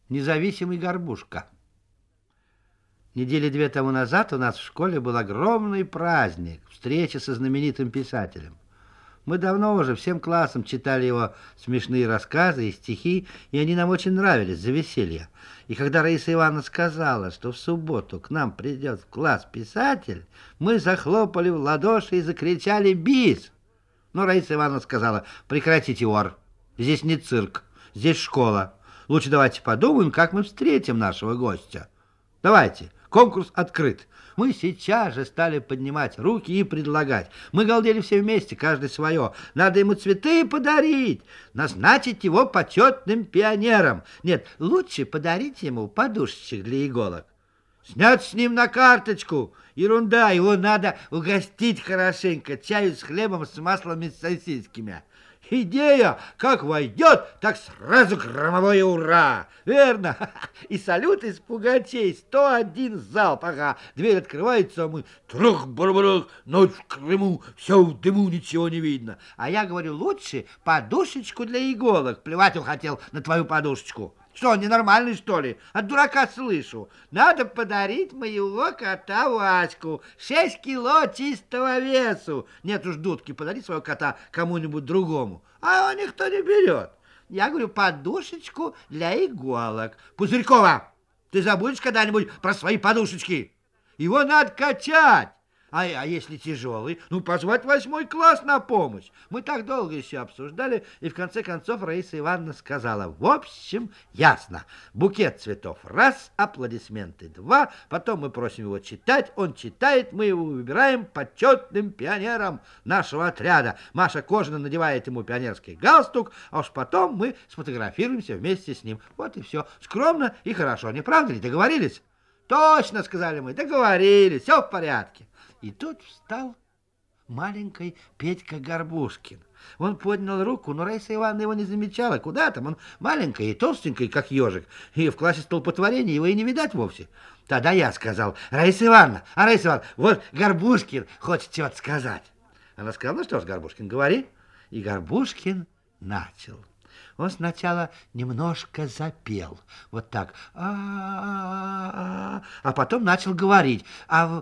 Независимый горбушка. Недели две тому назад у нас в школе был огромный праздник, встреча со знаменитым писателем. Мы давно уже всем классом читали его смешные рассказы и стихи, и они нам очень нравились за веселье. И когда Раиса Ивановна сказала, что в субботу к нам придет в класс писатель, мы захлопали в ладоши и закричали «Бис!». Но Раиса Ивановна сказала: прекратите ор, здесь не цирк, здесь школа. Лучше давайте подумаем, как мы встретим нашего гостя. Давайте, конкурс открыт. Мы сейчас же стали поднимать руки и предлагать. Мы галдели все вместе, каждый свое. Надо ему цветы подарить, назначить его почетным пионером. Нет, лучше подарить ему подушечек для иголок. Снять с ним на карточку. Ерунда, его надо угостить хорошенько чаю с хлебом, с маслом и с сосисками. Идея, как войдет, так сразу громовое ура! Верно? И салют из пугачей, 101 залп. Ага, дверь открывается, а мы трах-барбарах, ночь в Крыму, все в дыму, ничего не видно. А я говорю, лучше подушечку для иголок. Плевать он хотел на твою подушечку. Что, ненормальный, что ли? От дурака слышу. Надо подарить моего кота Ваську. 6 кило чистого весу. Нет уж, дудки, подари своего кота кому-нибудь другому. А его никто не берет. Я говорю, подушечку для иголок. Пузырькова, ты забудешь когда-нибудь про свои подушечки? Его надо качать. А если тяжелый? Ну, позвать 8 класс на помощь. Мы так долго еще обсуждали, и в конце концов Раиса Ивановна сказала: в общем, ясно. Букет цветов раз, аплодисменты два, потом мы просим его читать, он читает, мы его выбираем почетным пионером нашего отряда. Маша Кожина надевает ему пионерский галстук, а уж потом мы сфотографируемся вместе с ним. Вот и все. Скромно и хорошо, не правда ли? Договорились? Точно, сказали мы, договорились, все в порядке. И тут встал маленький Петька Горбушкин. Он поднял руку, но Раиса Ивановна его не замечала. Куда там? Он маленький и толстенький, как ежик. И в классе столпотворения его и не видать вовсе. Тогда я сказал: Раиса Ивановна, Раиса Ивановна, вот Горбушкин хочет что-то сказать. Она сказала: ну что ж, Горбушкин, говори. И Горбушкин начал. Он сначала немножко запел, вот так, а потом начал говорить, он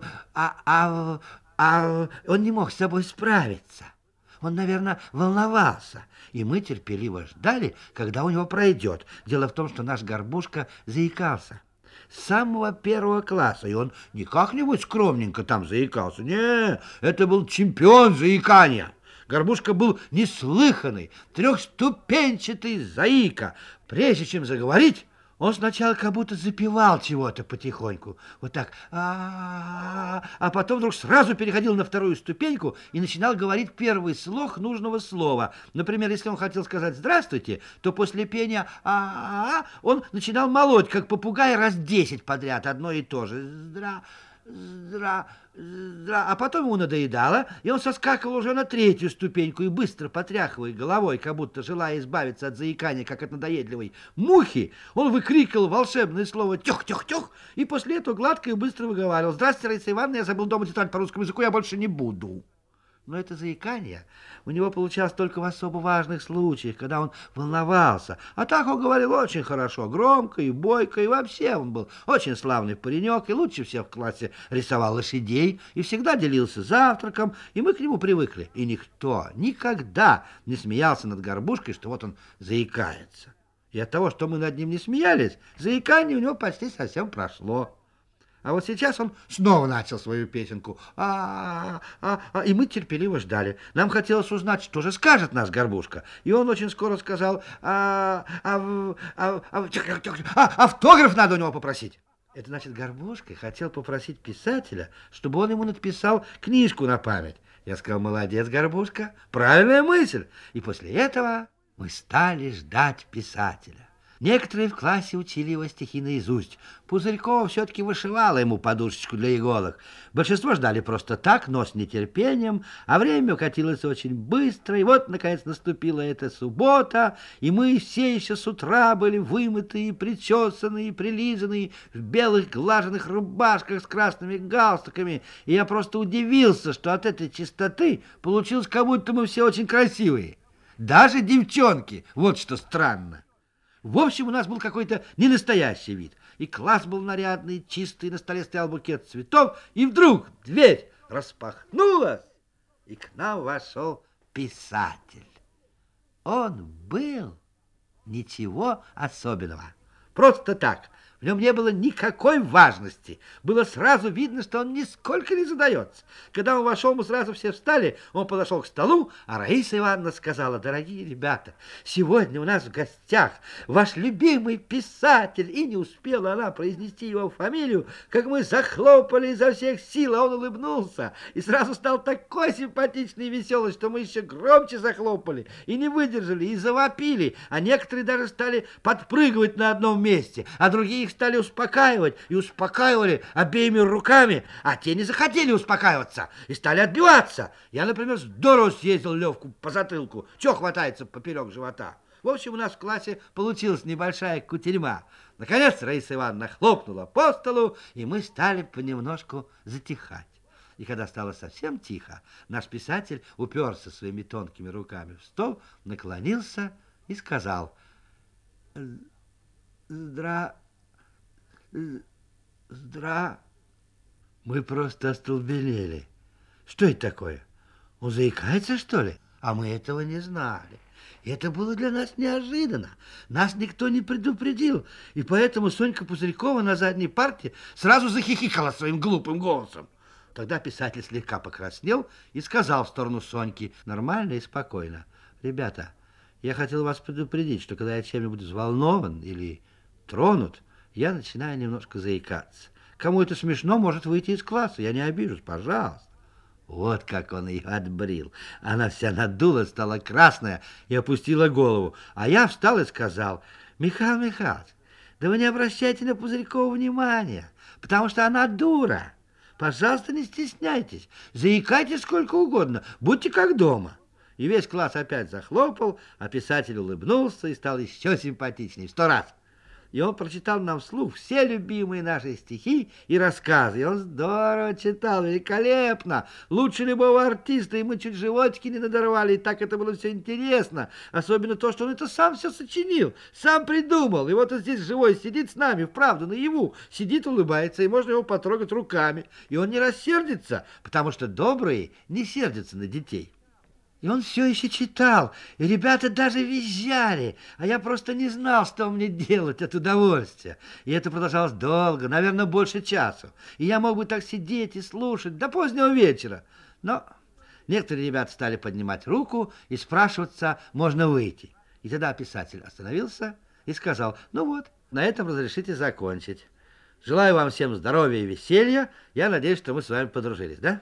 не мог с собой справиться. Он, наверное, волновался, и мы терпеливо ждали, когда у него пройдет. Дело в том, что наш Горбушка заикался с самого 1 класса, и он не как-нибудь скромненько там заикался. Не, это был чемпион заикания. Горбушка был неслыханный, трехступенчатый заика. Прежде чем заговорить, он сначала как будто запевал чего-то потихоньку. Вот так. А потом вдруг сразу переходил на 2-ю ступеньку и начинал говорить первый слог нужного слова. Например, если он хотел сказать «здравствуйте», то после пения он начинал молоть, как попугай, раз 10 подряд, одно и то же. А потом ему надоедало, и он соскакивал уже на 3-ю ступеньку и, быстро потряхивая головой, как будто желая избавиться от заикания, как от надоедливой мухи, он выкрикивал волшебное слово «тёх-тёх-тёх», и после этого гладко и быстро выговаривал: «Здравствуйте, Раиса Ивановна, я забыл дома тетрадь по русскому языку, я больше не буду». Но это заикание у него получалось только в особо важных случаях, когда он волновался. А так он говорил очень хорошо, громко и бойко, и вообще он был очень славный паренек, и лучше всех в классе рисовал лошадей, и всегда делился завтраком, и мы к нему привыкли. И никто никогда не смеялся над Горбушкой, что вот он заикается. И от того, что мы над ним не смеялись, заикание у него почти совсем прошло. А вот сейчас он снова начал свою песенку. И мы терпеливо ждали. Нам хотелось узнать, что же скажет наш Горбушка. И он очень скоро сказал: автограф надо у него попросить. Это значит, Горбушка хотел попросить писателя, чтобы он ему написал книжку на память. Я сказал: молодец, Горбушка, правильная мысль. И после этого мы стали ждать писателя. Некоторые в классе учили его стихи наизусть. Пузырькова все-таки вышивала ему подушечку для иголок. Большинство ждали просто так, но с нетерпением, а время укатилось очень быстро. И вот, наконец, наступила эта суббота, и мы все еще с утра были вымытые, причесанные, прилизанные, в белых глаженных рубашках с красными галстуками. И я просто удивился, что от этой чистоты получилось, как будто мы все очень красивые. Даже девчонки, вот что странно. В общем, у нас был какой-то ненастоящий вид. И класс был нарядный, чистый, на столе стоял букет цветов, и вдруг дверь распахнулась, и к нам вошел писатель. Он был ничего особенного. Просто так. В нем не было никакой важности. Было сразу видно, что он нисколько не задается. Когда он вошел, мы сразу все встали. Он подошел к столу, а Раиса Ивановна сказала: дорогие ребята, сегодня у нас в гостях ваш любимый писатель. И не успела она произнести его фамилию, как мы захлопали изо всех сил, а он улыбнулся. И сразу стал такой симпатичный и веселый, что мы еще громче захлопали и не выдержали, и завопили. А некоторые даже стали подпрыгивать на одном месте, а другие их стали успокаивать и успокаивали обеими руками, а те не захотели успокаиваться и стали отбиваться. Я, например, здорово съездил Левку по затылку. Чего хватается поперек живота? В общем, у нас в классе получилась небольшая кутерьма. Наконец Раиса Ивановна хлопнула по столу, и мы стали понемножку затихать. И когда стало совсем тихо, наш писатель уперся своими тонкими руками в стол, наклонился и сказал: Мы просто остолбенели. Что это такое? Он заикается, что ли? А мы этого не знали. И это было для нас неожиданно. Нас никто не предупредил. И поэтому Сонька Пузырькова на задней парте сразу захихикала своим глупым голосом. Тогда писатель слегка покраснел и сказал в сторону Соньки нормально и спокойно: ребята, я хотел вас предупредить, что когда я чем-нибудь взволнован или тронут, я начинаю немножко заикаться. Кому это смешно, может выйти из класса. Я не обижусь, пожалуйста. Вот как он ее отбрил. Она вся надулась, стала красная и опустила голову. А я встал и сказал: Михаил Михайлович, да вы не обращайте на Пузырькову внимания, потому что она дура. Пожалуйста, не стесняйтесь. Заикайтесь сколько угодно. Будьте как дома. И весь класс опять захлопал, а писатель улыбнулся и стал еще симпатичнее в 100 раз. И он прочитал нам вслух все любимые наши стихи и рассказы. И он здорово читал, великолепно, лучше любого артиста, и мы чуть животики не надорвали, и так это было все интересно. Особенно то, что он это сам все сочинил, сам придумал. И вот он здесь живой сидит с нами, вправду, наяву, сидит, улыбается, и можно его потрогать руками. И он не рассердится, потому что добрые не сердятся на детей. И он все еще читал, и ребята даже визжали, а я просто не знал, что мне делать от удовольствия. И это продолжалось долго, наверное, больше часа. И я мог бы так сидеть и слушать до позднего вечера. Но некоторые ребята стали поднимать руку и спрашиваться, можно выйти. И тогда писатель остановился и сказал: ну вот, на этом разрешите закончить. Желаю вам всем здоровья и веселья. Я надеюсь, что мы с вами подружились, да?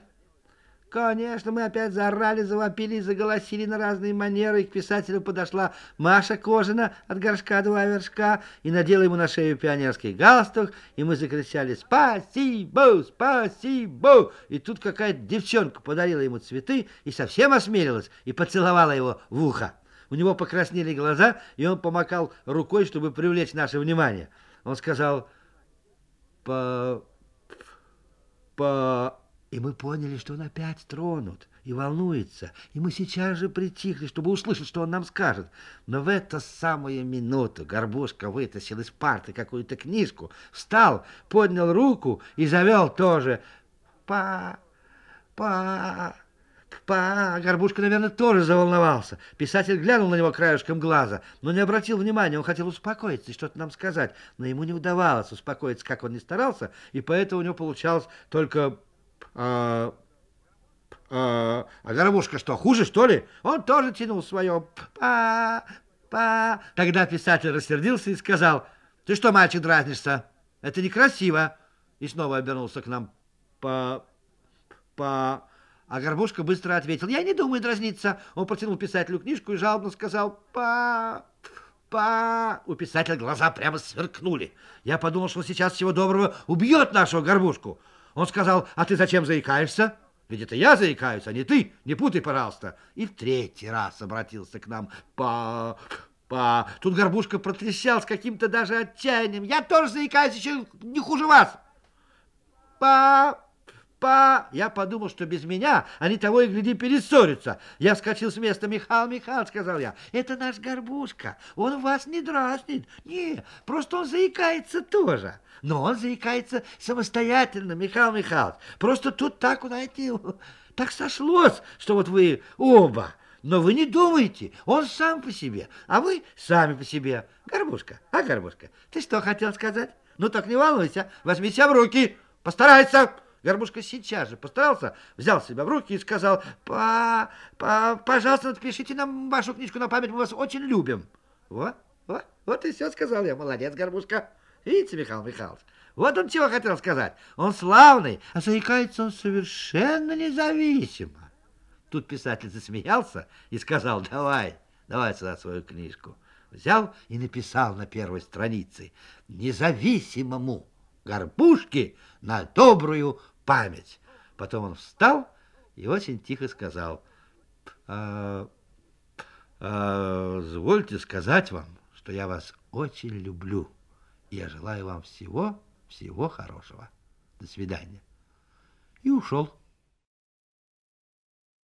Конечно, мы опять заорали, завопили и заголосили на разные манеры, и к писателю подошла Маша Кожина от горшка 2 вершка и надела ему на шею пионерский галстук, и мы закричали: «Спасибо! Спасибо!» И тут какая-то девчонка подарила ему цветы и совсем осмелилась и поцеловала его в ухо. У него покраснели глаза, и он помахал рукой, чтобы привлечь наше внимание. Он сказал: И мы поняли, что он опять тронут и волнуется. И мы сейчас же притихли, чтобы услышать, что он нам скажет. Но в эту самую минуту Горбушка вытащил из парты какую-то книжку, встал, поднял руку и завел тоже: «Па, па, па». Горбушка, наверное, тоже заволновался. Писатель глянул на него краешком глаза, но не обратил внимания. Он хотел успокоиться и что-то нам сказать, но ему не удавалось успокоиться, как он ни старался, и поэтому у него получалось только... А Горбушка что, хуже, что ли? Он тоже тянул свое па. Тогда писатель рассердился и сказал: ты что, мальчик, дразнишься? Это некрасиво. И снова обернулся к нам: А Горбушка быстро ответил: я не думаю дразниться. Он протянул писателю книжку и жалобно сказал: па. У писателя глаза прямо сверкнули. Я подумал, что сейчас всего доброго убьет нашего Горбушку. Он сказал: а ты зачем заикаешься? Ведь это я заикаюсь, а не ты. Не путай, пожалуйста. И в 3-й раз обратился к нам: па. Тут Горбушка протрещал с каким-то даже отчаянием: я тоже заикаюсь, еще не хуже вас. Я подумал, что без меня они того и гляди перессорятся. Я вскочил с места. Михаил Михайлович, сказал я, это наш Горбушка. Он вас не дразнит. Не, просто он заикается тоже. Но он заикается самостоятельно, Михаил Михайлович. Просто тут так, знаете, так сошлось, что вот вы оба. Но вы не думайте, он сам по себе, а вы сами по себе. Горбушка, Горбушка, ты что хотел сказать? Ну так не волнуйся, возьми себя в руки, постарайся. Горбушка сейчас же постарался, взял себя в руки и сказал, пожалуйста, напишите нам вашу книжку на память, мы вас очень любим. Вот и все, сказал я. Молодец, Горбушка. Видите, Михаил Михайлович, вот он чего хотел сказать. Он славный, а заикается он совершенно независимо. Тут писатель засмеялся и сказал, давай сюда свою книжку. Взял и написал на первой странице: независимому Горбушке на добрую память. Потом он встал и очень тихо сказал, «Позвольте сказать вам, что я вас очень люблю, и я желаю вам всего хорошего. До свидания». И ушел.